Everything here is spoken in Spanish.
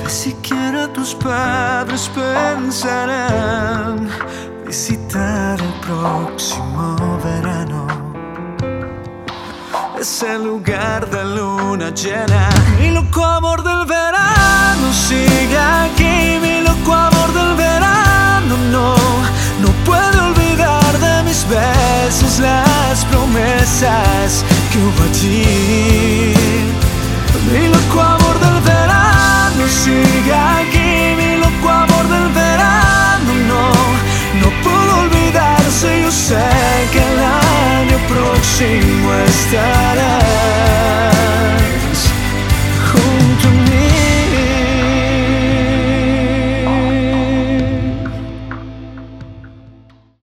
Ni siquiera tus padres pensarán visitar el próximo verano ese lugar de luna llena. Mi loco amor del verano sigue aquí. Mi loco amor del verano no puedo olvidar de mis besos las promesas que hubo allí. Mi loco amor del verano sigue aquí. Mi loco amor del verano no puedo olvidarse. Yo sé que el año próximo estará.